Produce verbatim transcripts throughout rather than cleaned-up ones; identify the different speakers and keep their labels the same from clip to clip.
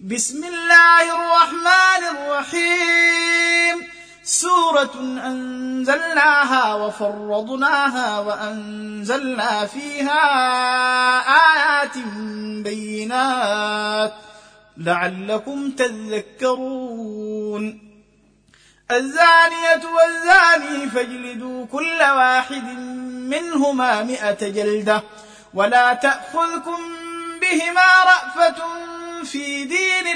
Speaker 1: بسم الله الرحمن الرحيم. سورة أنزلناها وفرضناها وأنزلنا فيها آيات بينات لعلكم تذكرون. الزانية والزاني فاجلدوا كل واحد منهما مئة جلدة ولا تأخذكم بهما رأفة في دين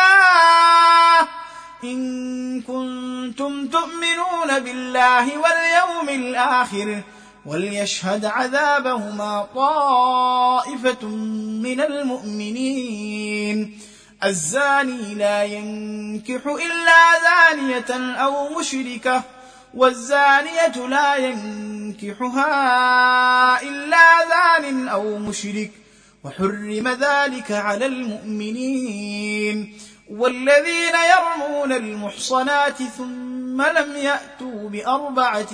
Speaker 1: الله إن كنتم تؤمنون بالله واليوم الآخر وليشهد عذابهما طائفة من المؤمنين. الزاني لا ينكح إلا زانية أو مشركة والزانية لا ينكحها إلا زان أو مشرك وحرم ذلك على المؤمنين. والذين يرمون المحصنات ثم لم يأتوا بأربعة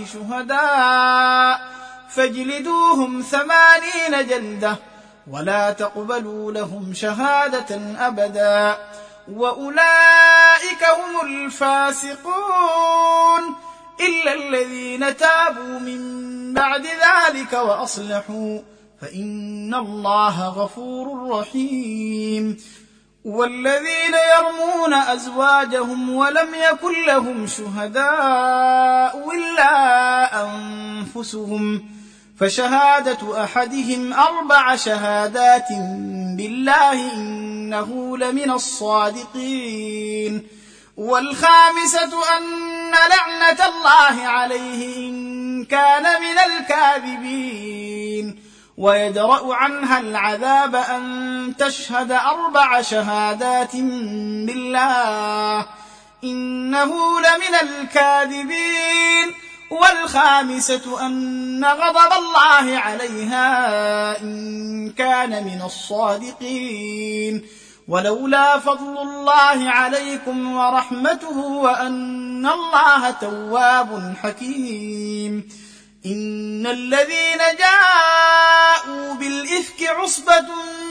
Speaker 1: شهداء فاجلدوهم ثمانين جلدة ولا تقبلوا لهم شهادة أبدا وأولئك هم الفاسقون إلا الذين تابوا من بعد ذلك وأصلحوا فإن الله غفور رحيم. والذين يرمون أزواجهم ولم يكن لهم شهداء إلا أنفسهم فشهادة أحدهم أربع شهادات بالله إنه لمن الصادقين. والخامسة أن لعنة الله عليه إن كان من الكاذبين ويدرأ عنها العذاب أن تشهد أربع شهادات بالله إنه لمن الكاذبين. والخامسة أن غضب الله عليها إن كان من الصادقين. ولولا فضل الله عليكم ورحمته وأن الله تواب حكيم. إن الذين جاءوا بالإفك عصبة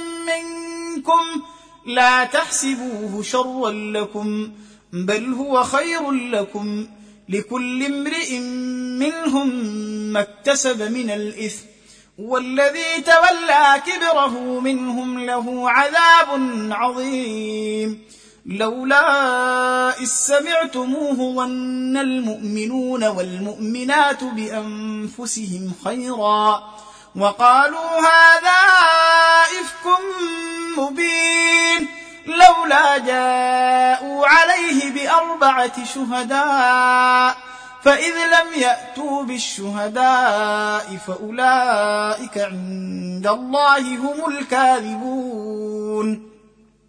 Speaker 1: منكم لا تحسبوه شرا لكم بل هو خير لكم لكل امرئ منهم ما اكتسب من الإثم والذي تولى كبره منهم له عذاب عظيم. لولا إذ سمعتموه ظن المؤمنون والمؤمنات بأنفسهم خيرا وقالوا هذا إفك مبين لولا جاءوا عليه بأربعة شهداء فإذ لم يأتوا بالشهداء فأولئك عند الله هم الكاذبون.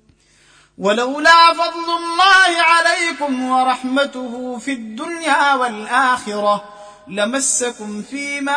Speaker 1: ولولا فضل الله عليكم ورحمته في الدنيا والآخرة لمسكم فيما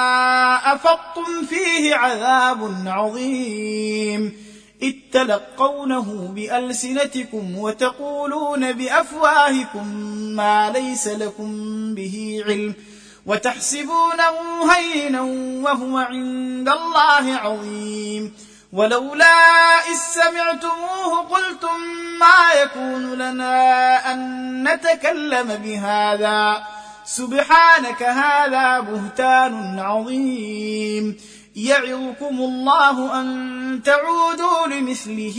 Speaker 1: أفضتم فيه عذاب عظيم إذ تلقونه بألسنتكم وتقولون بأفواهكم ما ليس لكم به علم وتحسبونه هينا وهو عند الله عظيم. ولولا إذ سمعتموه قلتم ما يكون لنا أن نتكلم بهذا سبحانك هذا بهتان عظيم. يعظكم الله أن تعودوا لمثله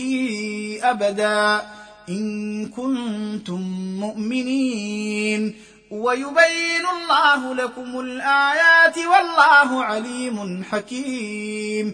Speaker 1: أبدا إن كنتم مؤمنين ويبين الله لكم الآيات والله عليم حكيم.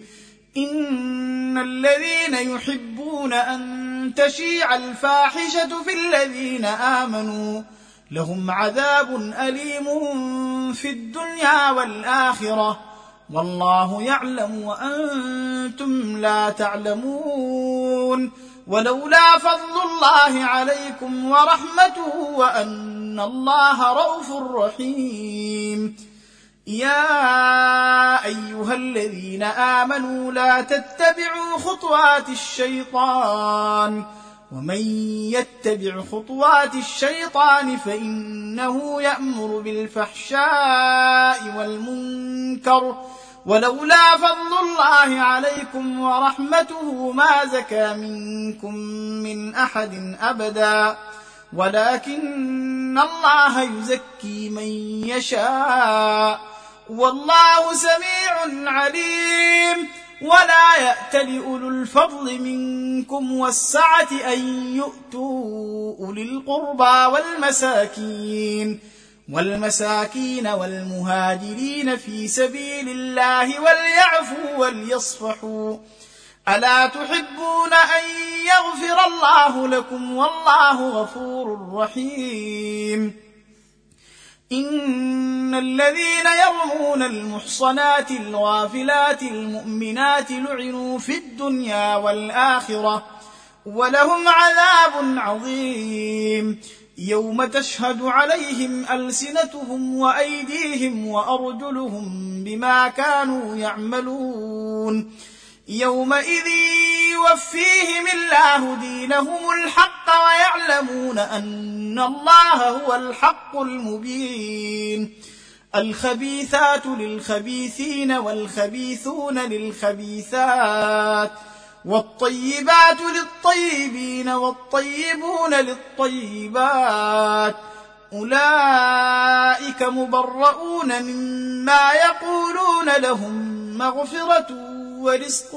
Speaker 1: إن الذين يحبون أن تشيع الفاحشة في الذين آمنوا لهم عذاب أليم في الدنيا والآخرة والله يعلم وأنتم لا تعلمون. ولولا فضل الله عليكم ورحمته وأن الله رءوف رحيم. يا أيها الذين آمنوا لا تتبعوا خطوات الشيطان ومن يتبع خطوات الشيطان فإنه يأمر بالفحشاء والمنكر ولولا فضل الله عليكم ورحمته ما زكى منكم من أحد أبدا ولكن الله يزكي من يشاء والله سميع عليم. ولا يأتل أولو الفضل منكم والسعة أن يؤتوا أولي القربى والمساكين والمساكين والمهاجرين في سبيل الله وليعفوا وليصفحوا ألا تحبون أن يغفر الله لكم والله غفور رحيم. إن الذين يرمون المحصنات الغافلات المؤمنات لعنوا في الدنيا والآخرة ولهم عذاب عظيم يوم تشهد عليهم ألسنتهم وأيديهم وأرجلهم بما كانوا يعملون يومئذ يوفيهم الله دينهم الحق ويعلمون أن الله هو الحق المبين. الخبيثات للخبيثين والخبيثون للخبيثات والطيبات للطيبين والطيبون للطيبات أولئك مبرؤون مما يقولون لهم مغفرة ورزق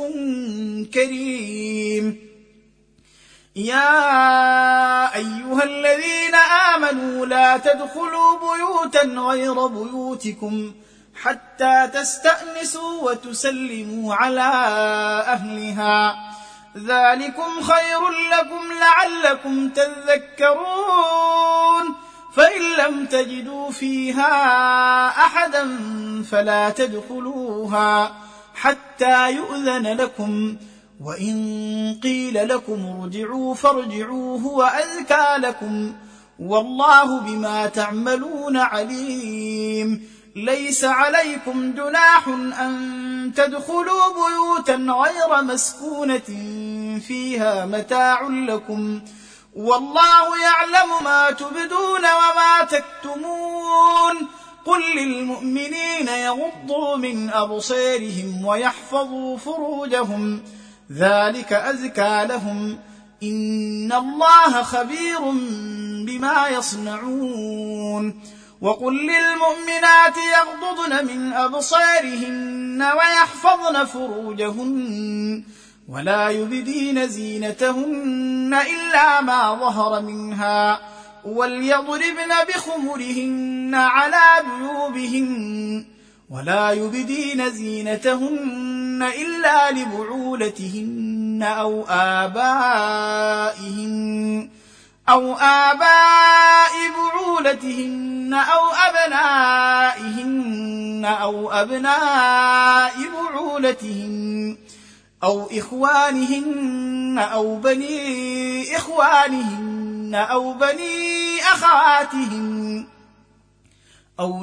Speaker 1: كريم. يا أيها الذين آمنوا لا تدخلوا بيوتا غير بيوتكم حتى تستأنسوا وتسلموا على أهلها ذلكم خير لكم لعلكم تذكرون. فإن لم تجدوا فيها أحدا فلا تدخلوها حتى يؤذن لكم وإن قيل لكم ارجعوا فارجعوا هو أزكى لكم والله بما تعملون عليم. ليس عليكم جناح أن تدخلوا بيوتا غير مسكونة فيها متاع لكم والله يعلم ما تبدون وما تكتمون. قل للمؤمنين يغضوا من أبصارهم ويحفظوا فروجهم ذلك أزكى لهم إن الله خبير بما يصنعون. وقل للمؤمنات يغضضن من أبصارهن ويحفظن فروجهن ولا يبدين زينتهن إلا ما ظهر منها وليضربن بخمرهن على جيوبهن ولا يبدين زينتهن إلا لبعولتهن أو آبائهن أو آباء بعولتهن أو أبنائهن أو أبناء بعولتهن أو إخوانهن أو بني إخوانهن أو بني أخواتهن أو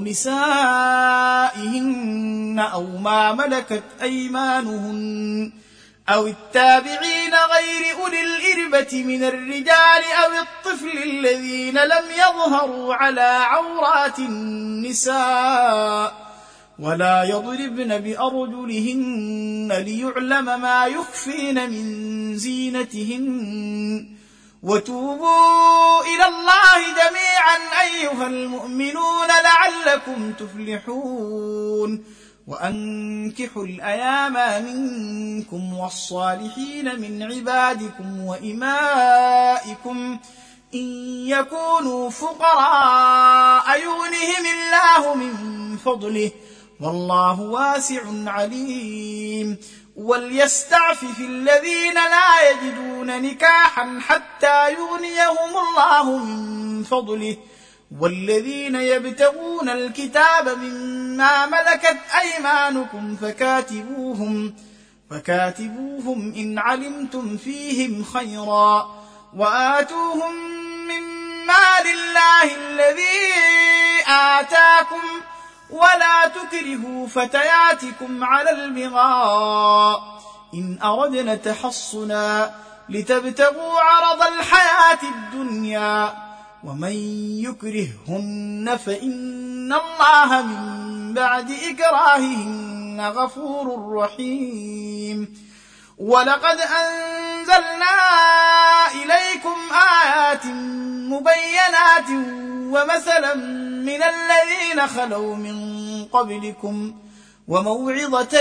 Speaker 1: نسائهن أو ما ملكت أيمانهن أو التابعين غير أولي الإربة من الرجال أو الطفل الذين لم يظهروا على عورات النساء ولا يضربن بأرجلهن ليعلم ما يخفين من زينتهن. وتوبوا إلى الله جميعا أيها المؤمنون لعلكم تفلحون. وأنكحوا الأيام منكم والصالحين من عبادكم وإمائكم إن يكونوا فقراء يغنهم الله من فضله والله واسع عليم. وليستعفف الذين لا يجدون نكاحا حتى يغنيهم الله من فضله والذين يبتغون الكتاب مما ملكت أيمانكم فكاتبوهم فكاتبوهم إن علمتم فيهم خيرا وآتوهم من مال الله الذي آتاكم ولا تكرهوا فتياتكم على البغاء إن أردنا تحصنا لتبتغوا عرض الحياة الدنيا ومن يكرههن فإن الله من بعد إكراههن غفور رحيم. ولقد أنزلنا إليكم آيات مبينات ومثلا من الذين خلوا من قبلكم وموعظة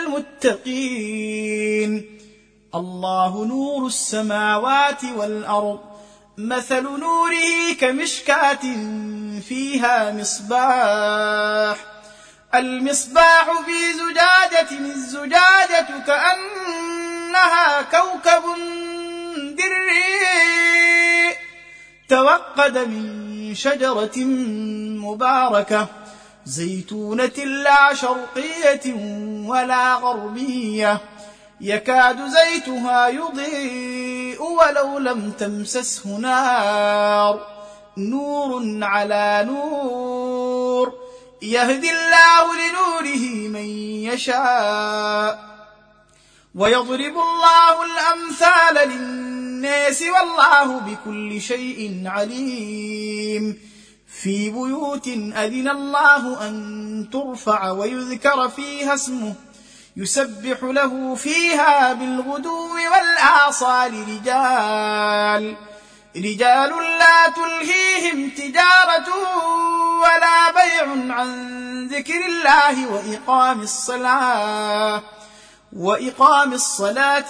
Speaker 1: للمتقين. الله نور السماوات والأرض، مثل نوره كمشكاة فيها مصباح، المصباح في زجاجة، الزجاجة كأنها كوكب دري توقد من شجرة مباركة زيتونة لا شرقية ولا غربية، يكاد زيتها يضيء ولو لم تمسسه نار، نور على نور، يهدي الله لنوره من يشاء ويضرب الله الأمثال للناس والله بكل شيء عليم. في بيوت أذن الله أن ترفع ويذكر فيها اسمه يسبح له فيها بالغدو والآصال رجال رجال لا تلهيهم تجارة ولا بيع عن ذكر الله وإقام الصلاة وإقام الصلاة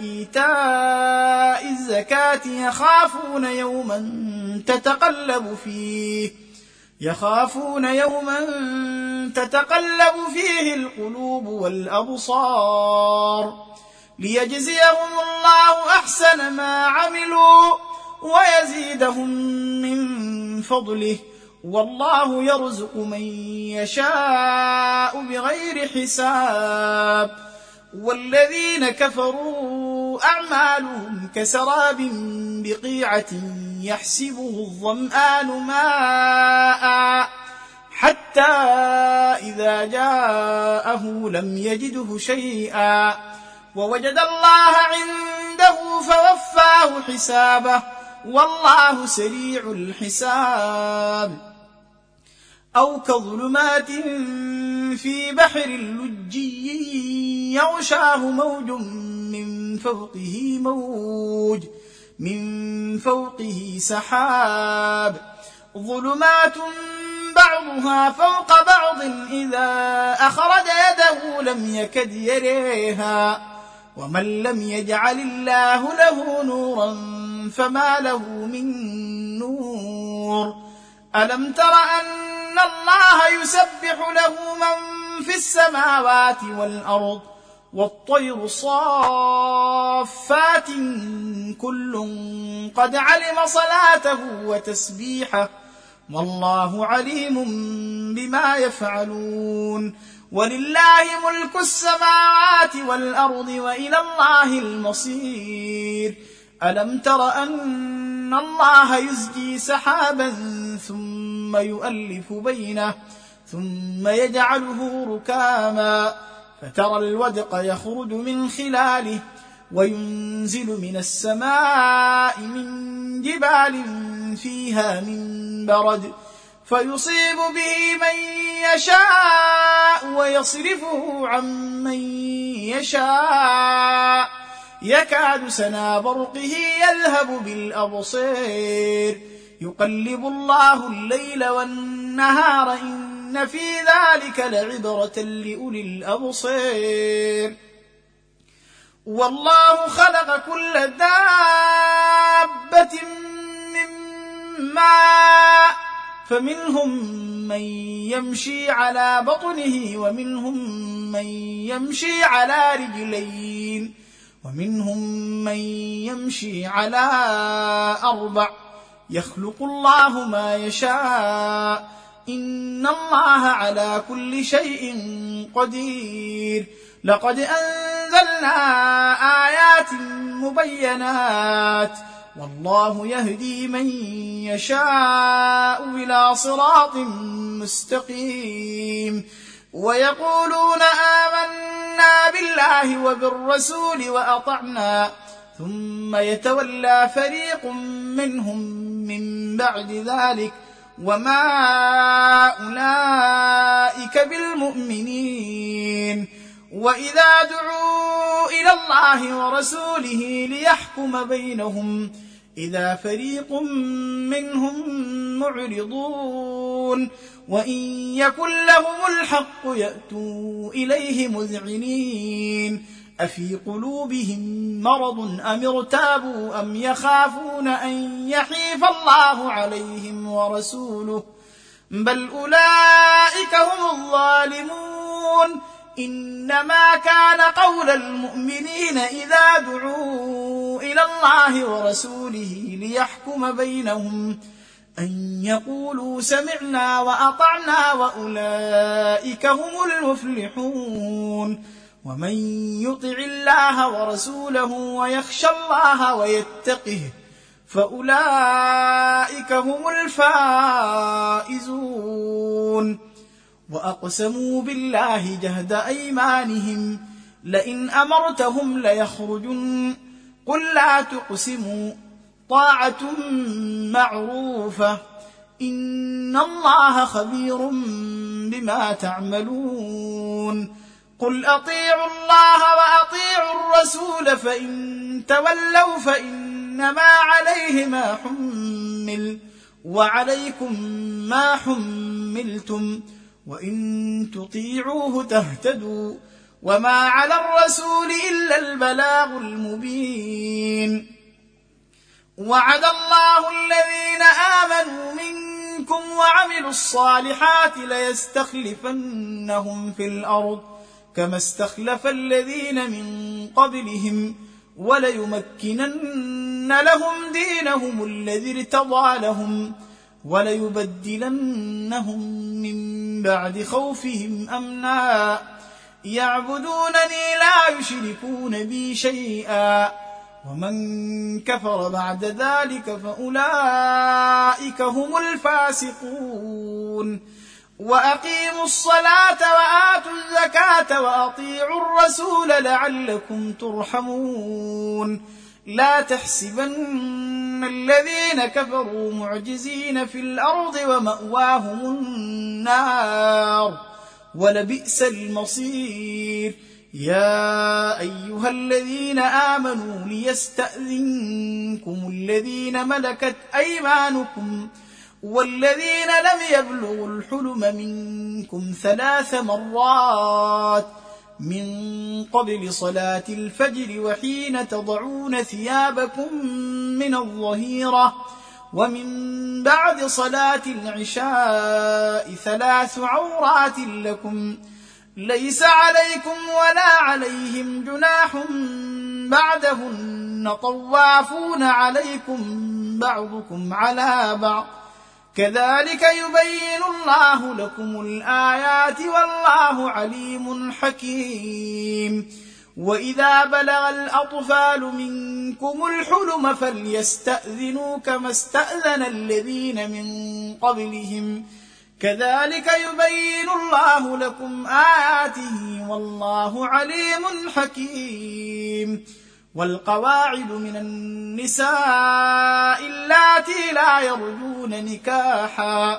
Speaker 1: وإيتاء الزكاة يخافون يوما تتقلب فيه يخافون يوما تتقلب فيه القلوب والأبصار ليجزيهم الله أحسن ما عملوا ويزيدهم من فضله والله يرزق من يشاء بغير حساب. والذين كفروا أعمالهم كسراب بقيعة يحسبه الظمآن ماء حتى إذا جاءه لم يجده شيئا ووجد الله عنده فوفاه حسابه والله سريع الحساب. أو كظلمات في بحر لجي يغشاه موج من فوقه موج من فوقه سحاب ظلمات بعضها فوق بعض إذا أخرج يده لم يكد يريها ومن لم يجعل الله له نورا فما له من نور. ألم تر أن الله يسبح له من في السماوات والأرض والطير صافات كل قد علم صلاته وتسبيحه والله عليم بما يفعلون. ولله ملك السماوات والأرض وإلى الله المصير. ألم تر أن الله يزجي سحابا ثم يؤلف بينه ثم يجعله ركاما فترى الودق يخرج من خلاله وينزل من السماء من جبال فيها من برد فيصيب به من يشاء ويصرفه عن من يشاء يكاد سنا برقه يذهب بالأبصير يقلب الله الليل والنهار إن في ذلك لعبرة لأولي الأبصير. والله خلق كل دابة من ماء فمنهم من يمشي على بطنه ومنهم من يمشي على رجلين ومنهم من يمشي على أربع يخلق الله ما يشاء إن الله على كل شيء قدير. لقد أنزلنا آيات مبينات والله يهدي من يشاء إلى صراط مستقيم. ويقولون آمنا بالله وبالرسول وأطعنا ثم يتولى فريق منهم من بعد ذلك وما أولئك بالمؤمنين. وإذا دعوا إلى الله ورسوله ليحكم بينهم إذا فريق منهم معرضون وإن يكن لهم الحق يأتوا إليه مذعنين أفي قلوبهم مرض أم ارتابوا أم يخافون أن يحيف الله عليهم ورسوله بل أولئك هم الظالمون. إنما كان قول المؤمنين إذا دعوا إلى الله ورسوله ليحكم بينهم أن يقولوا سمعنا وأطعنا وأولئك هم المفلحون. ومن يطع الله ورسوله ويخشى الله ويتقه فأولئك هم الفائزون. وأقسموا بالله جهد أيمانهم لئن أمرتهم ليخرجن قل لا تقسموا طاعة معروفة إن الله خبير بما تعملون. قل أطيعوا الله وأطيعوا الرسول فإن تولوا فإنما عليه ما حمل وعليكم ما حملتم وإن تطيعوه تهتدوا وما على الرسول إلا البلاغ المبين. وعد الله الذين آمنوا منكم وعملوا الصالحات ليستخلفنهم في الأرض كما استخلف الذين من قبلهم وليمكنن لهم دينهم الذي ارتضى لهم وليبدلنهم من بعد خوفهم أمنا يعبدونني لا يشركون بي شيئا ومن كفر بعد ذلك فأولئك هم الفاسقون. وأقيموا الصلاة وآتوا الزكاة وأطيعوا الرسول لعلكم ترحمون. لا تحسبن الذين كفروا معجزين في الأرض ومأواهم النار ولبئس المصير. يا أيها الذين آمنوا ليستأذنكم الذين ملكت أيمانكم والذين لم يبلغوا الحلم منكم ثلاث مرات من قبل صلاة الفجر وحين تضعون ثيابكم من الظهيرة ومن بعد صلاة العشاء ثلاث عورات لكم ليس عليكم ولا عليهم جناح بعدهن طوافون عليكم بعضكم على بعض كذلك يبين الله لكم الآيات والله عليم حكيم. وإذا بلغ الأطفال منكم الحلم فليستأذنوا كما استأذن الذين من قبلهم كذلك يبين الله لكم آياته والله عليم حكيم. والقواعد من النساء اللاتي لا يرجون نكاحا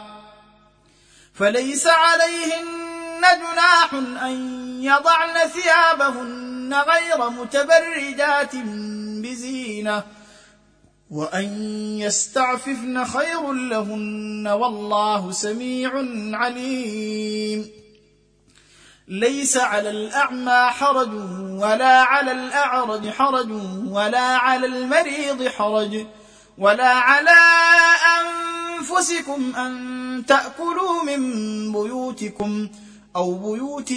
Speaker 1: فليس عليهن جناح أن يضعن ثيابهن غير متبرجات بزينة وأن يستعففن خير لهن والله سميع عليم. ليس على الأعمى حرج ولا على الأعرج حرج ولا على المريض حرج ولا على أنفسكم أن تأكلوا من بيوتكم أو بيوت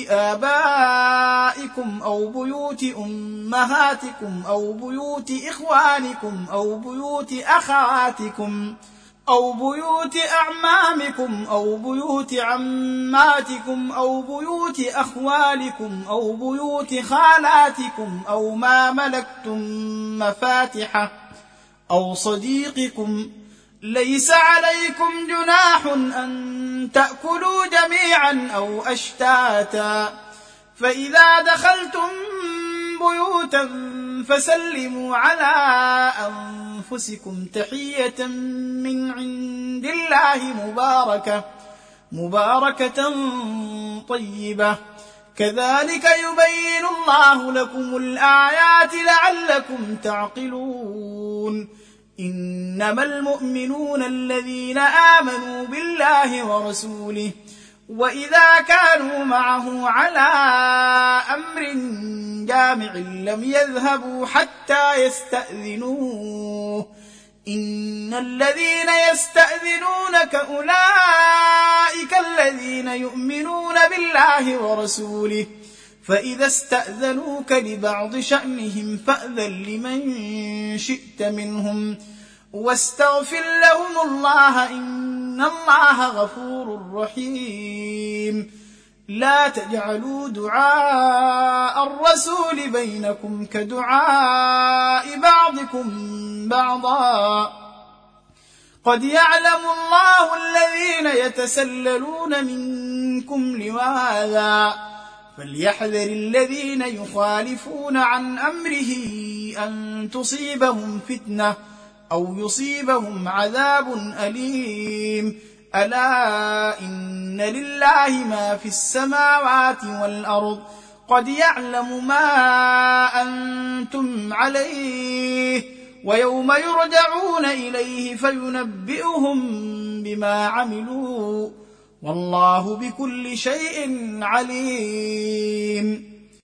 Speaker 1: آبائكم أو بيوت أمهاتكم أو بيوت إخوانكم أو بيوت أخواتكم أو بيوت أعمامكم أو بيوت عماتكم أو بيوت أخوالكم أو بيوت خالاتكم أو ما ملكتم مفاتحه أو صديقكم. ليس عليكم جناح أن تأكلوا جميعا أو أشتاتا فإذا دخلتم بيوتا فسلموا على أنفسكم أنفسكم تحية من عند الله مباركة مباركة طيبة كذلك يبين الله لكم الآيات لعلكم تعقلون إنما المؤمنون الذين آمنوا بالله ورسوله وإذا كانوا معه على أمر جامع لم يذهبوا حتى يستأذنوه إن الذين يستأذنونك أولئك الذين يؤمنون بالله ورسوله فإذا استأذنوك لبعض شأنهم فأذن لمن شئت منهم واستغفر لهم الله إن الله غفور رحيم لا تجعلوا دعاء الرسول بينكم كدعاء بعضكم بعضا قد يعلم الله الذين يتسللون منكم لواذا فليحذر الذين يخالفون عن أمره أن تصيبهم فتنة أو يصيبهم عذاب أليم ألا إن لله ما في السماوات والأرض قد يعلم ما أنتم عليه ويوم يرجعون إليه فينبئهم بما عملوا والله بكل شيء عليم